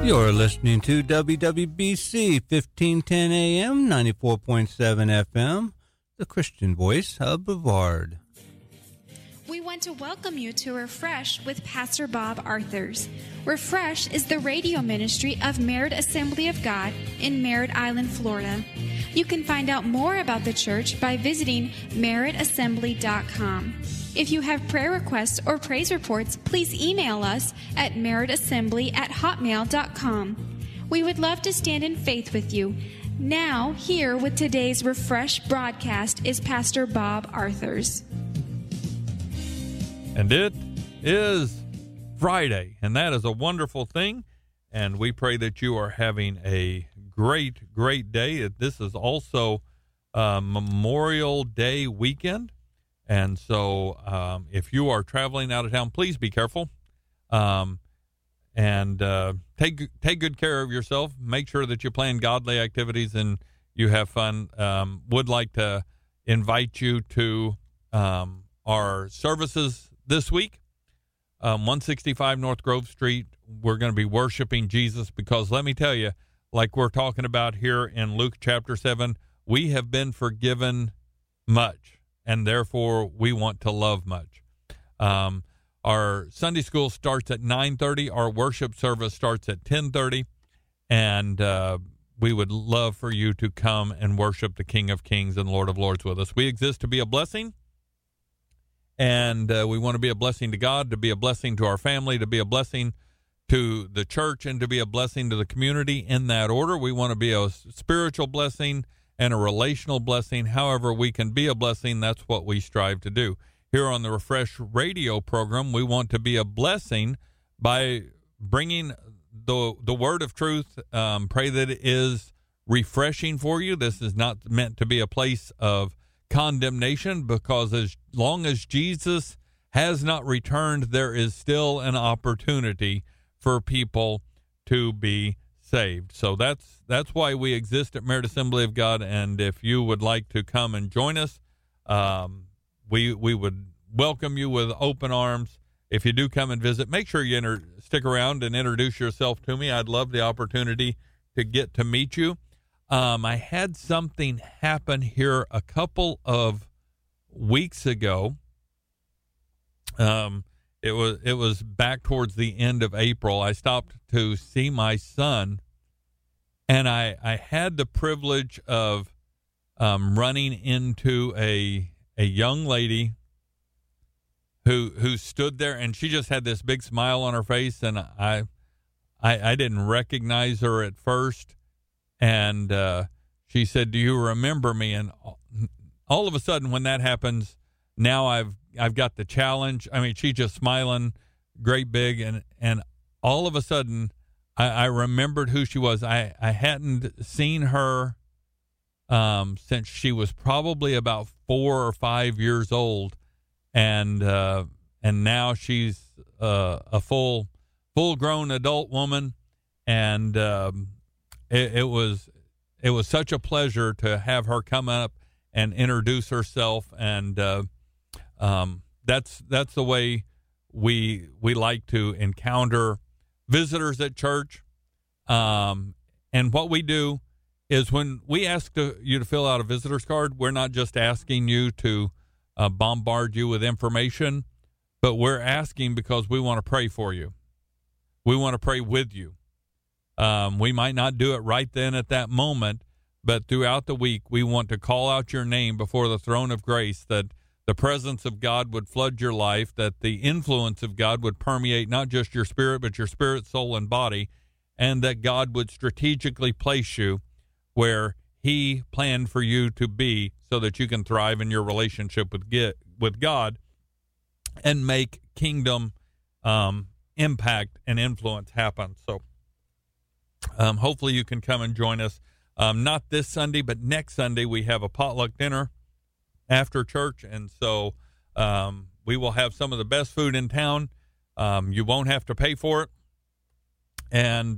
You're listening to WWBC 1510 AM, 94.7 FM, the Christian voice of Brevard. We want to welcome you to Refresh with Pastor Bob Arthurs. Refresh is the radio ministry of Merritt Assembly of God in Merritt Island, Florida. You can find out more about the church by visiting merrittassembly.com. If you have prayer requests or praise reports, please email us at merrittassembly@hotmail.com. We would love to stand in faith with you. Now, here with today's Refresh broadcast is Pastor Bob Arthurs. And it is Friday, and that is a wonderful thing. And we pray that you are having a great, great day. This is also Memorial Day weekend. And so if you are traveling out of town, please be careful and take good care of yourself. Make sure that you plan godly activities and you have fun. Would like to invite you to our services this week. 165 North Grove Street. We're going to be worshiping Jesus because let me tell you, like we're talking about here in Luke chapter 7, we have been forgiven much. And therefore, we want to love much. Our Sunday school starts at 9:30. Our worship service starts at 10:30. And we would love for you to come and worship the King of Kings and Lord of Lords with us. We exist to be a blessing. And we want to be a blessing to God, to be a blessing to our family, to be a blessing to the church, and to be a blessing to the community in that order. We want to be a spiritual blessing and a relational blessing. However we can be a blessing, that's what we strive to do. Here on the Refresh radio program, we want to be a blessing by bringing the word of truth. Pray that it is refreshing for you. This is not meant to be a place of condemnation, because as long as Jesus has not returned, there is still an opportunity for people to be saved. So that's why we exist at Merritt Assembly of God. And if you would like to come and join us, we would welcome you with open arms. If you do come and visit, make sure you stick around and introduce yourself to me. I'd love the opportunity to get to meet you. I had something happen here a couple of weeks ago. It was back towards the end of April. I stopped to see my son, and I had the privilege of running into a young lady who stood there, and she just had this big smile on her face, and I didn't recognize her at first, and she said, "Do you remember me?" And all of a sudden, when that happens, now I've got the challenge. I mean, she's just smiling, great big, and all of a sudden, I remembered who she was. I hadn't seen her since she was probably about 4 or 5 years old, and now she's a full-grown adult woman, and it was such a pleasure to have her come up and introduce herself, and that's the way we like to encounter visitors at church. And what we do is when we ask you to fill out a visitor's card, we're not just asking you to bombard you with information, but we're asking because we want to pray for you. We want to pray with you. We might not do it right then at that moment, but throughout the week, we want to call out your name before the throne of grace, that the presence of God would flood your life, that the influence of God would permeate not just your spirit, but your spirit, soul, and body, and that God would strategically place you where he planned for you to be so that you can thrive in your relationship with God and make kingdom impact and influence happen. So hopefully you can come and join us. Not this Sunday, but next Sunday we have a potluck dinner after church, and so we will have some of the best food in town. You won't have to pay for it, and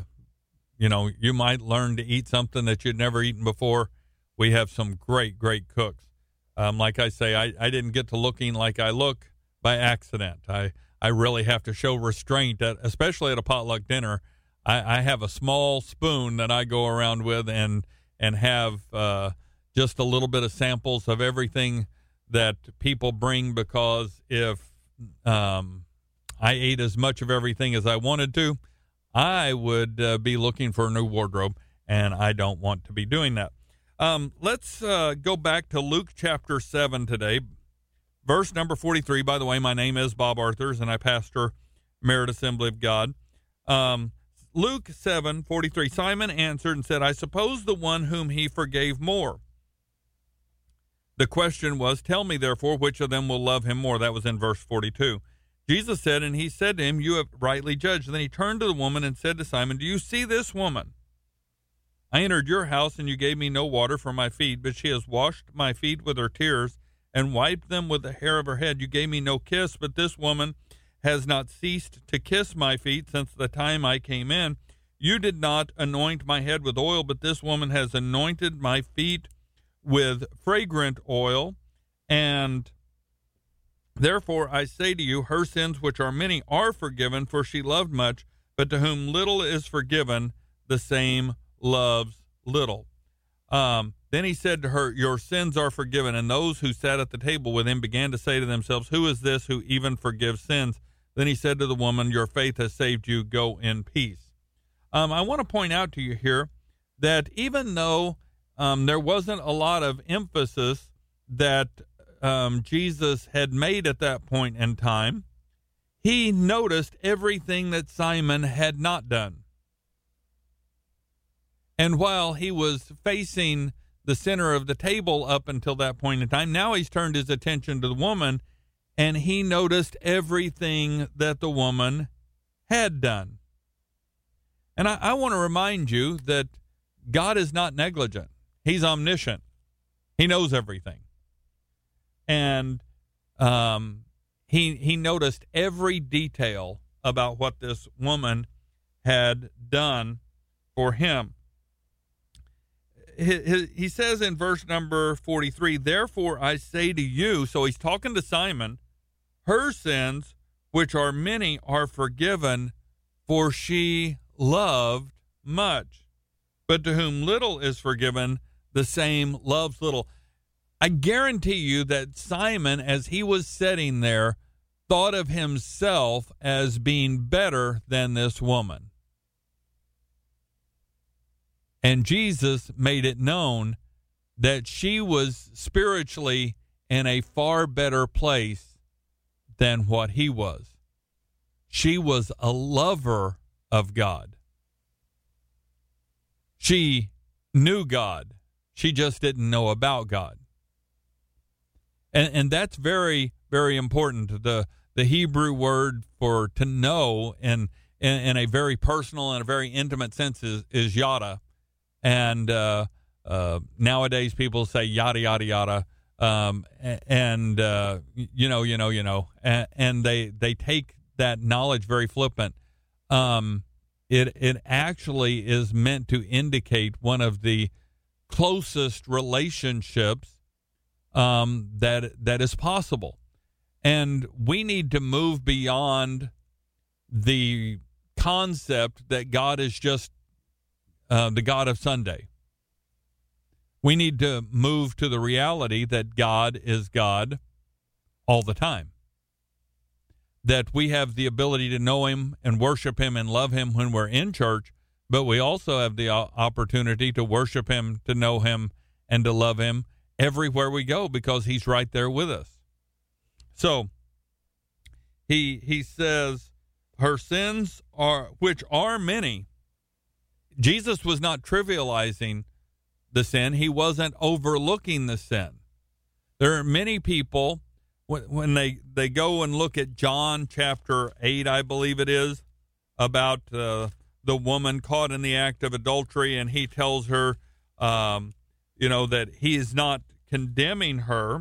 you might learn to eat something that you'd never eaten before. We have some great cooks. Like I say, I didn't get to looking like I look by accident. I really have to show restraint, especially at a potluck dinner. I have a small spoon that I go around with and have just a little bit of samples of everything that people bring, because if I ate as much of everything as I wanted to, I would be looking for a new wardrobe, and I don't want to be doing that. Let's go back to Luke chapter 7 today, verse number 43. By the way, my name is Bob Arthurs, and I pastor Merit Assembly of God. Luke 7:43. Simon answered and said, I suppose the one whom he forgave more. The question was, tell me, therefore, which of them will love him more? That was in verse 42. Jesus said, and he said to him, you have rightly judged. Then he turned to the woman and said to Simon, do you see this woman? I entered your house, and you gave me no water for my feet, but she has washed my feet with her tears and wiped them with the hair of her head. You gave me no kiss, but this woman has not ceased to kiss my feet since the time I came in. You did not anoint my head with oil, but this woman has anointed my feet with fragrant oil, and therefore I say to you, her sins, which are many, are forgiven, for she loved much, but to whom little is forgiven, the same loves little. Then he said to her, your sins are forgiven. And those who sat at the table with him began to say to themselves, who is this who even forgives sins? Then he said to the woman, your faith has saved you. Go in peace. I want to point out to you here that even though there wasn't a lot of emphasis that Jesus had made at that point in time, he noticed everything that Simon had not done. And while he was facing the center of the table up until that point in time, now he's turned his attention to the woman, and he noticed everything that the woman had done. And I want to remind you that God is not negligent. He's omniscient. He knows everything. And he noticed every detail about what this woman had done for him. He says in verse number 43, therefore I say to you, so he's talking to Simon, her sins, which are many, are forgiven, for she loved much. But to whom little is forgiven, the same loves little. I guarantee you that Simon, as he was sitting there, thought of himself as being better than this woman. And Jesus made it known that she was spiritually in a far better place than what he was. She was a lover of God. She knew God. She just didn't know about God. And that's very, very important. The Hebrew word for to know in a very personal and a very intimate sense is yada. And nowadays people say yada, yada, yada. And they take that knowledge very flippant. It actually is meant to indicate one of the closest relationships that is possible. And we need to move beyond the concept that God is just the God of Sunday. We need to move to the reality that God is God all the time. That we have the ability to know him and worship him and love him when we're in church, but we also have the opportunity to worship him, to know him, and to love him everywhere we go, because he's right there with us. So he says, her sins are, which are many. Jesus was not trivializing the sin. He wasn't overlooking the sin. There are many people, when they go and look at John chapter 8, I believe it is, about the woman caught in the act of adultery, and he tells her, that he is not condemning her,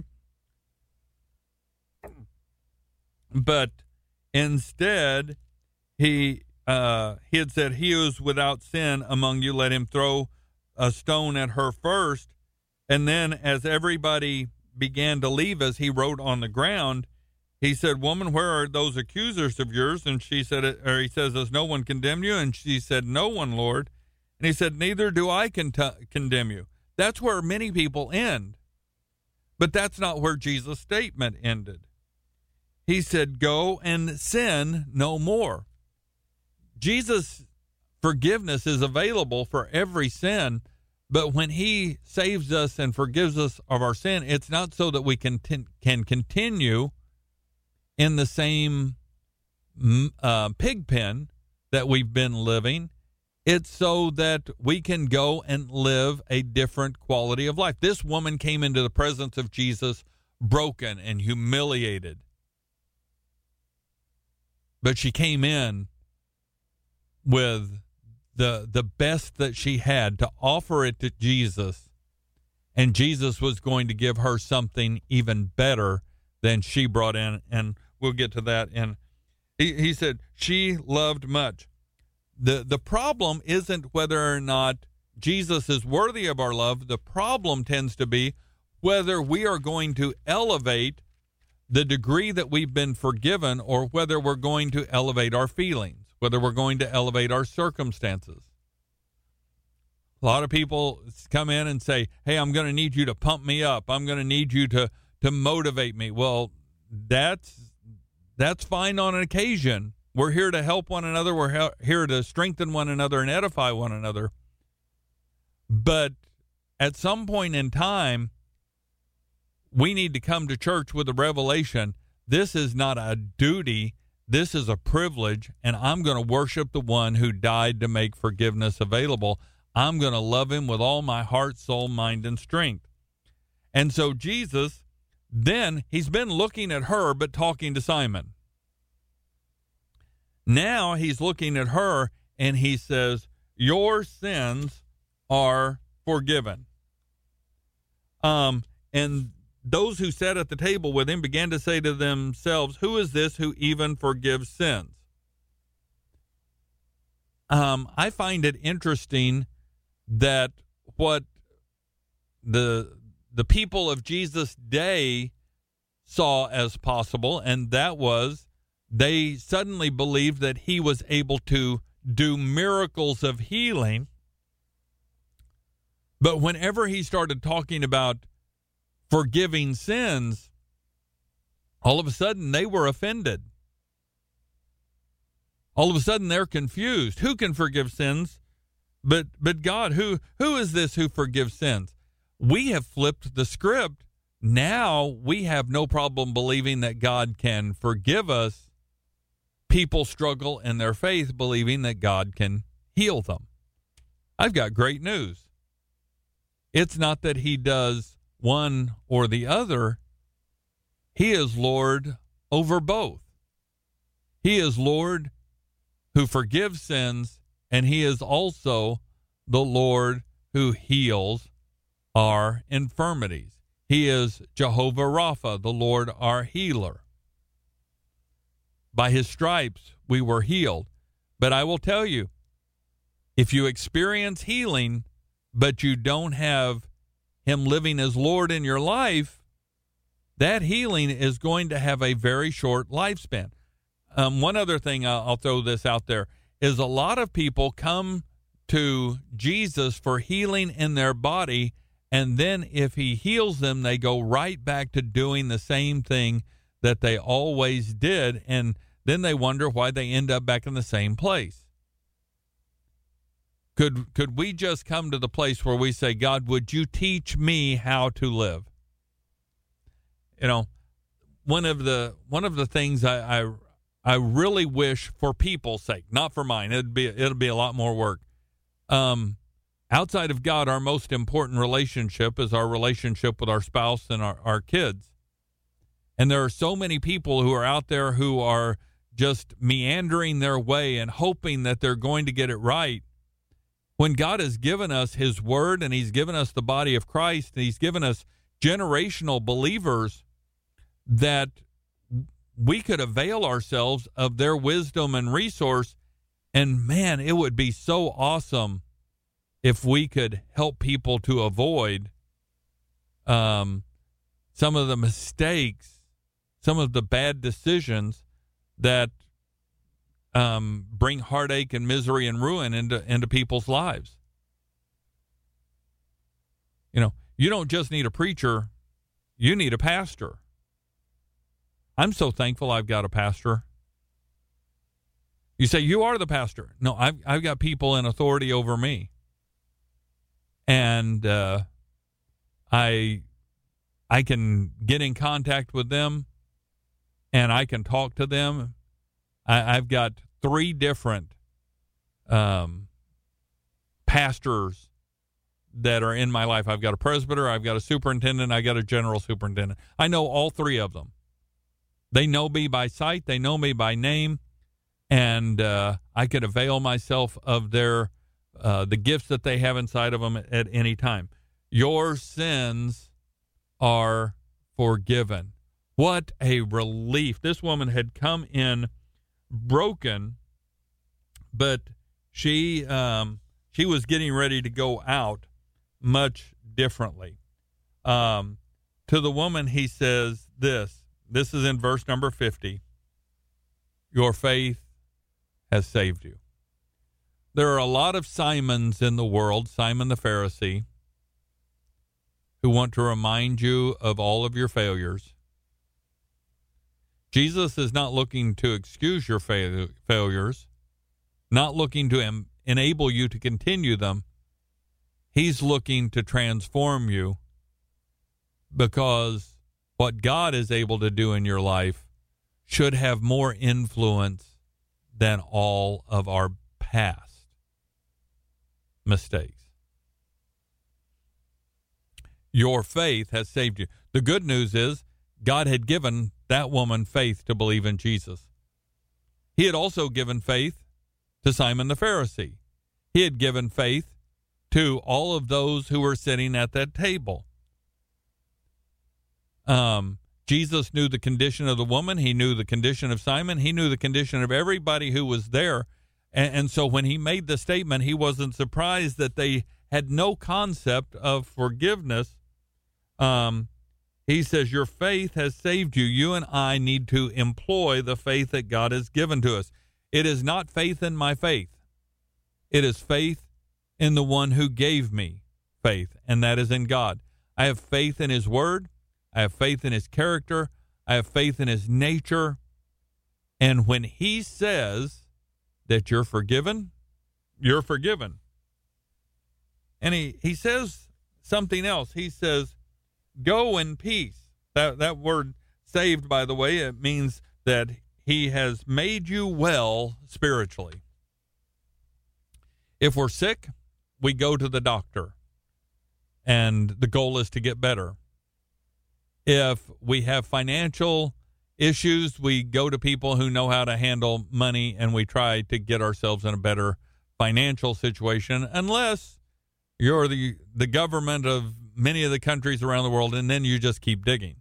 but instead he had said, he who is without sin among you, let him throw a stone at her first. And then as everybody began to leave, as he wrote on the ground, he said, "Woman, where are those accusers of yours?" And she said, or he says, "Does no one condemn you?" And she said, "No one, Lord." And he said, "Neither do I condemn you." That's where many people end. But that's not where Jesus' statement ended. He said, "Go and sin no more." Jesus' forgiveness is available for every sin, but when he saves us and forgives us of our sin, it's not so that we can continue in the same pig pen that we've been living. It's so that we can go and live a different quality of life. This woman came into the presence of Jesus broken and humiliated. But she came in with the best that she had to offer it to Jesus. And Jesus was going to give her something even better than she brought in. And we'll get to that. And he said, she loved much. The problem isn't whether or not Jesus is worthy of our love. The problem tends to be whether we are going to elevate the degree that we've been forgiven, or whether we're going to elevate our feelings, whether we're going to elevate our circumstances. A lot of people come in and say, "Hey, I'm going to need you to pump me up. I'm going to need you to motivate me." Well, that's fine on an occasion. We're here to help one another. We're here to strengthen one another and edify one another. But at some point in time, we need to come to church with a revelation. This is not a duty. This is a privilege, and I'm going to worship the one who died to make forgiveness available. I'm going to love him with all my heart, soul, mind, and strength. And so Jesus, then, he's been looking at her but talking to Simon. Now he's looking at her and he says, "Your sins are forgiven." And those who sat at the table with him began to say to themselves, "Who is this who even forgives sins?" I find it interesting that what the people of Jesus' day saw as possible, and that was they suddenly believed that he was able to do miracles of healing. But whenever he started talking about forgiving sins, all of a sudden they were offended. All of a sudden they're confused. Who can forgive sins but God? Who is this who forgives sins? We have flipped the script. Now we have no problem believing that God can forgive us. People struggle in their faith believing that God can heal them. I've got great news. It's not that he does one or the other. He is Lord over both. He is Lord who forgives sins, and he is also the Lord who heals our infirmities. He is Jehovah Rapha, the Lord our healer. By his stripes we were healed. But I will tell you, if you experience healing, but you don't have him living as Lord in your life, that healing is going to have a very short lifespan. One other thing, I'll throw this out there, is a lot of people come to Jesus for healing in their body, and then if he heals them, they go right back to doing the same thing that they always did, and then they wonder why they end up back in the same place. Could we just come to the place where we say, "God, would you teach me how to live?" You know, one of the things I really wish, for people's sake, not for mine, it'll be a lot more work. Outside of God, our most important relationship is our relationship with our spouse and our kids. And there are so many people who are out there who are just meandering their way and hoping that they're going to get it right. When God has given us his word, and he's given us the body of Christ, and he's given us generational believers that we could avail ourselves of their wisdom and resource. And man, it would be so awesome if we could help people to avoid some of the mistakes, some of the bad decisions that bring heartache and misery and ruin into people's lives. You know, you don't just need a preacher, you need a pastor. I'm so thankful I've got a pastor. You say, you are the pastor. No, I've got people in authority over me. And I can get in contact with them, and I can talk to them. I've got 3 different pastors that are in my life. I've got a presbyter, I've got a superintendent, I've got a general superintendent. I know all 3 of them. They know me by sight, they know me by name, and I could avail myself of their the gifts that they have inside of them at any time. Your sins are forgiven. What a relief. This woman had come in broken, but she was getting ready to go out much differently. To the woman, he says this. This is in verse number 50. Your faith has saved you. There are a lot of Simons in the world, Simon the Pharisee, who want to remind you of all of your failures. Jesus is not looking to excuse your failures, not looking to enable you to continue them. He's looking to transform you, because what God is able to do in your life should have more influence than all of our past mistakes. Your faith has saved you. The good news is God had given that woman faith to believe in Jesus. He had also given faith to Simon the Pharisee. He had given faith to all of those who were sitting at that table. Jesus knew the condition of the woman. He knew the condition of Simon. He knew the condition of everybody who was there. And so when he made the statement, he wasn't surprised that they had no concept of forgiveness. He says, your faith has saved you. You and I need to employ the faith that God has given to us. It is not faith in my faith. It is faith in the one who gave me faith, and that is in God. I have faith in his word. I have faith in his character. I have faith in his nature. And when he says that you're forgiven, you're forgiven. And he says something else. He says, go in peace. That word saved, by the way, it means that he has made you well spiritually. If we're sick, we go to the doctor, and the goal is to get better. If we have financial issues, we go to people who know how to handle money, and we try to get ourselves in a better financial situation, unless you're the government of many of the countries around the world, and then you just keep digging.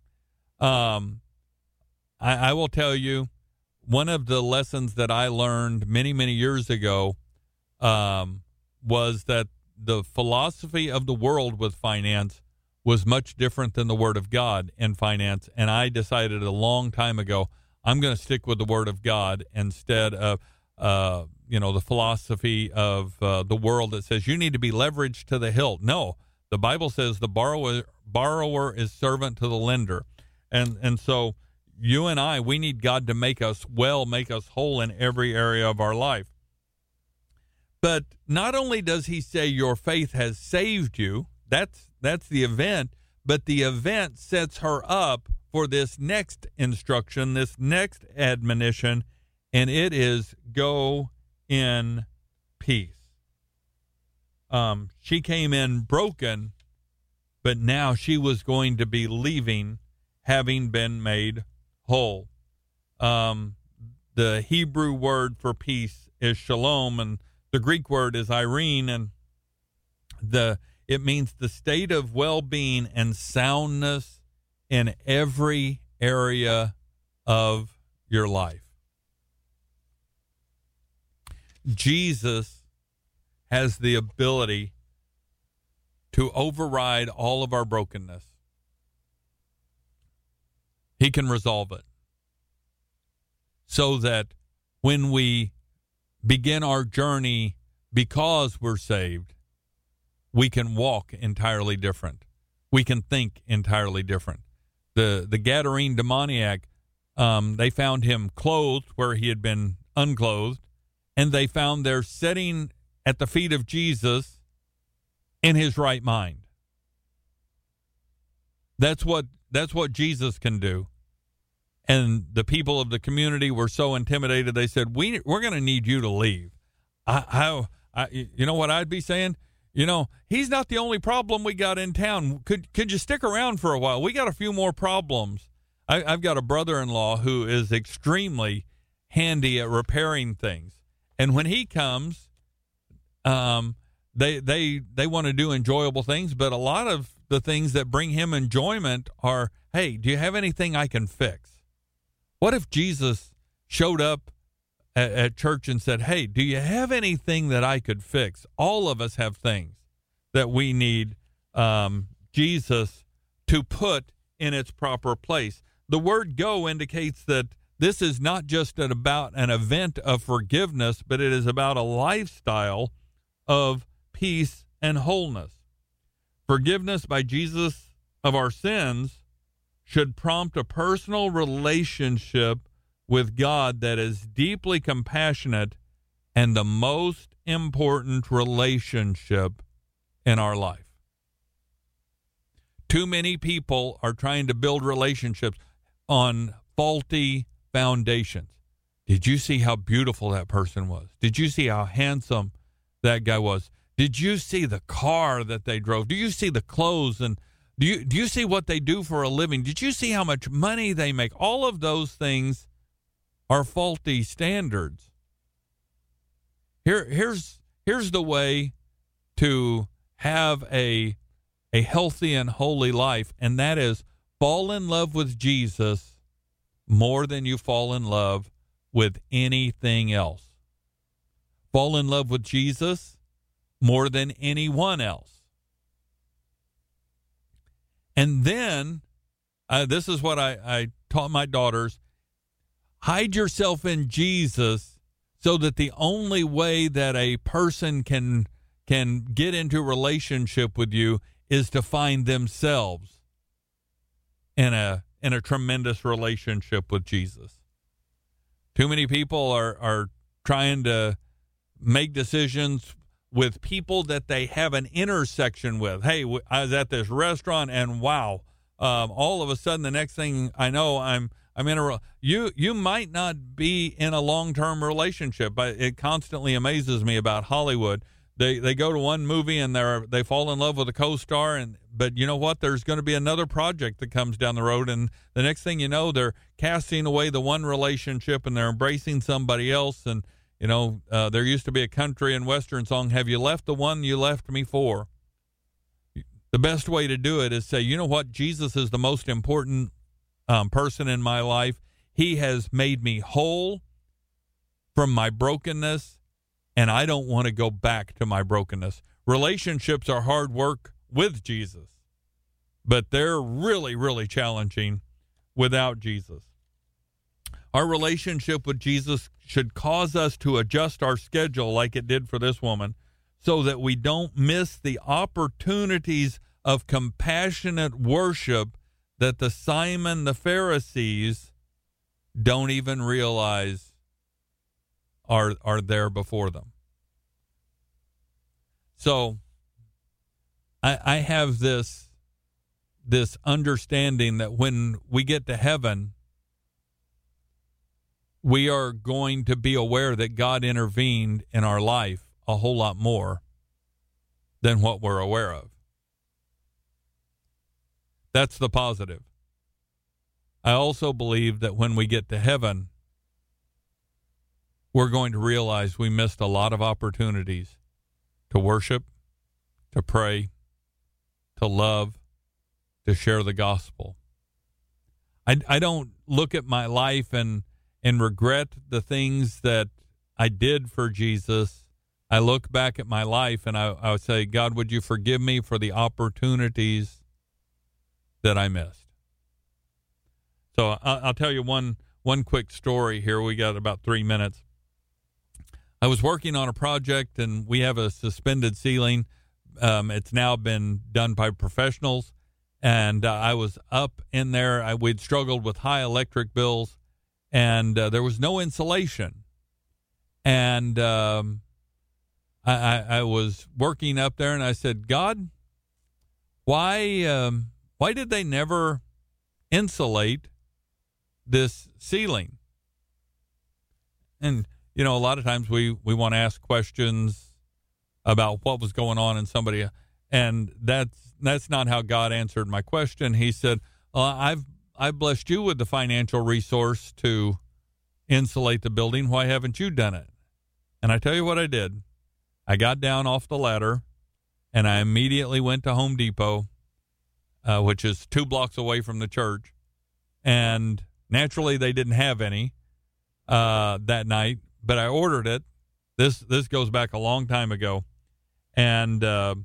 I will tell you, one of the lessons that I learned many, many years ago was that the philosophy of the world with finance was much different than the Word of God in finance. And I decided a long time ago, I'm going to stick with the Word of God instead of, the philosophy of the world that says you need to be leveraged to the hilt. No, the Bible says the borrower is servant to the lender. And so you and I, we need God to make us well, make us whole in every area of our life. But not only does he say your faith has saved you, that's the event, but the event sets her up for this next instruction, this next admonition, and it is go in peace. She came in broken, but now she was going to be leaving having been made whole. The Hebrew word for peace is shalom, and the Greek word is irene, and it means the state of well-being and soundness in every area of your life. Jesus has the ability to override all of our brokenness. He can resolve it. so that when we begin our journey because we're saved, we can walk entirely different. We can think entirely different. The Gadarene demoniac, they found him clothed where he had been unclothed, and they found there sitting at the feet of Jesus in his right mind. That's what Jesus can do. And the people of the community were so intimidated, they said, we're going to need you to leave. You know what I'd be saying? He's not the only problem we got in town. Could you stick around for a while? We got a few more problems. I've got a brother-in-law who is extremely handy at repairing things. And when he comes, they want to do enjoyable things, but a lot of the things that bring him enjoyment are, hey, do you have anything I can fix? What if Jesus showed up at church and said, hey, do you have anything that I could fix? All of us have things that we need Jesus to put in its proper place. The word go indicates that this is not just about an event of forgiveness, but it is about a lifestyle of peace and wholeness. Forgiveness by Jesus of our sins should prompt a personal relationship with God that is deeply compassionate and the most important relationship in our life. Too many people are trying to build relationships on faulty foundations. Did you see how beautiful that person was? Did you see how handsome that guy was? Did you see the car that they drove? Do you see the clothes? And do you see what they do for a living? Did you see how much money they make? All of those things are faulty standards. Here's the way to have a healthy and holy life, and that is fall in love with Jesus more than you fall in love with anything else. Fall in love with Jesus more than anyone else. And then, this is what I taught my daughters, hide yourself in Jesus so that the only way that a person can get into relationship with you is to find themselves in a tremendous relationship with Jesus. Too many people are trying to make decisions with people that they have an intersection with. Hey, I was at this restaurant and wow, all of a sudden the next thing I know, I'm in a you might not be in a long-term relationship, but it constantly amazes me about Hollywood. They go to one movie and they fall in love with a co-star, but you know what? There's going to be another project that comes down the road, and the next thing you know, they're casting away the one relationship and they're embracing somebody else. And there used to be a country and western song, "Have you left the one you left me for?" The best way to do it is say, you know what? Jesus is the most important person in my life. He has made me whole from my brokenness, and I don't want to go back to my brokenness. Relationships are hard work with Jesus, but they're really, really challenging without Jesus. Our relationship with Jesus should cause us to adjust our schedule like it did for this woman so that we don't miss the opportunities of compassionate worship that the Simon the Pharisees don't even realize are there before them. So I have this understanding that when we get to heaven, we are going to be aware that God intervened in our life a whole lot more than what we're aware of. That's the positive. I also believe that when we get to heaven, we're going to realize we missed a lot of opportunities to worship, to pray, to love, to share the gospel. I don't look at my life and regret the things that I did for Jesus. I look back at my life and I would say, God, would you forgive me for the opportunities that I missed? So I'll tell you one one quick story here. We got about 3 minutes. I was working on a project, and we have a suspended ceiling. It's now been done by professionals, and I was up in there. We'd struggled with high electric bills, and there was no insulation. And I was working up there, and I said, God, why did they never insulate this ceiling? And you know, a lot of times we want to ask questions about what was going on in somebody, and that's not how God answered my question. He said, I've blessed you with the financial resource to insulate the building. Why haven't you done it? And I tell you what I did. I got down off the ladder, and I immediately went to Home Depot, which is 2 blocks away from the church, and naturally they didn't have any that night. But I ordered it. This goes back a long time ago. And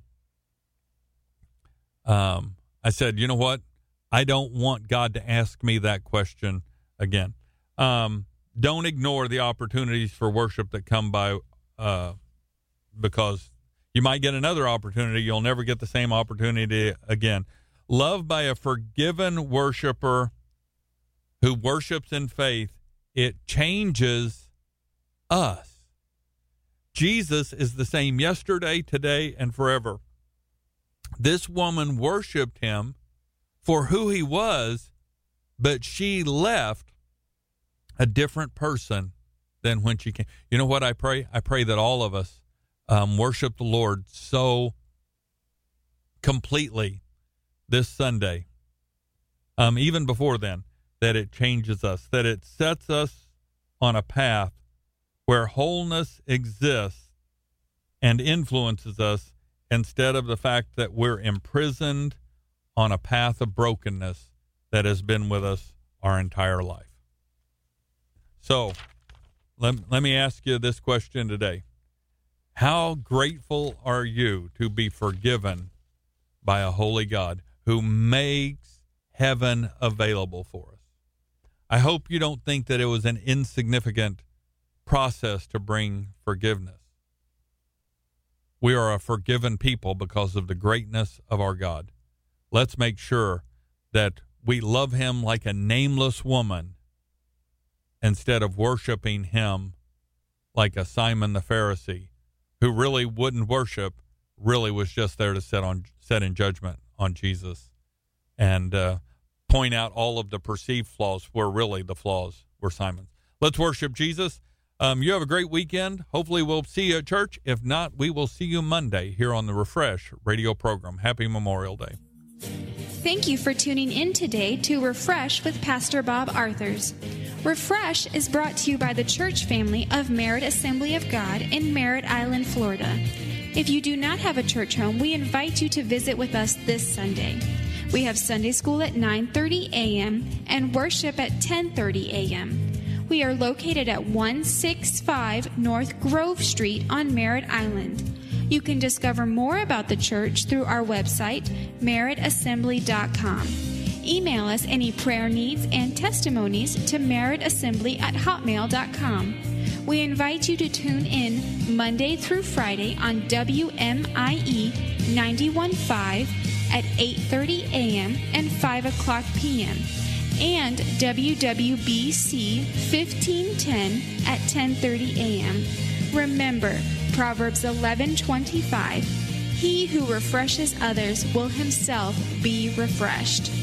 I said, you know what? I don't want God to ask me that question again. Don't ignore the opportunities for worship that come by, because you might get another opportunity. You'll never get the same opportunity again. Loved by a forgiven worshiper who worships in faith, it changes us. Jesus is the same yesterday, today, and forever. This woman worshiped him for who he was, but she left a different person than when she came. You know what I pray? I pray that all of us worship the Lord so completely this Sunday, even before then, that it changes us, that it sets us on a path where wholeness exists and influences us, instead of the fact that we're imprisoned on a path of brokenness that has been with us our entire life. So let me ask you this question today. How grateful are you to be forgiven by a holy God who makes heaven available for us? I hope you don't think that it was an insignificant process to bring forgiveness. We are a forgiven people because of the greatness of our God. Let's make sure that we love him like a nameless woman instead of worshiping him like a Simon the Pharisee, who really wouldn't worship, really was just there to set in judgment on Jesus and point out all of the perceived flaws where really the flaws were Simon's. Let's worship Jesus. You have a great weekend. Hopefully we'll see you at church. If not, we will see you Monday here on the Refresh radio program. Happy Memorial Day. Thank you for tuning in today to Refresh with Pastor Bob Arthurs. Refresh is brought to you by the church family of Merritt Assembly of God in Merritt Island, Florida. If you do not have a church home, we invite you to visit with us this Sunday. We have Sunday school at 9:30 a.m. and worship at 10:30 a.m. We are located at 165 North Grove Street on Merritt Island. You can discover more about the church through our website, merrittassembly.com. Email us any prayer needs and testimonies to merrittassembly@hotmail.com. We invite you to tune in Monday through Friday on WMIE 91.5 at 8:30 a.m. and 5 o'clock p.m. and WWBC 1510 at 10:30 a.m. Remember, Proverbs 11:25, he who refreshes others will himself be refreshed.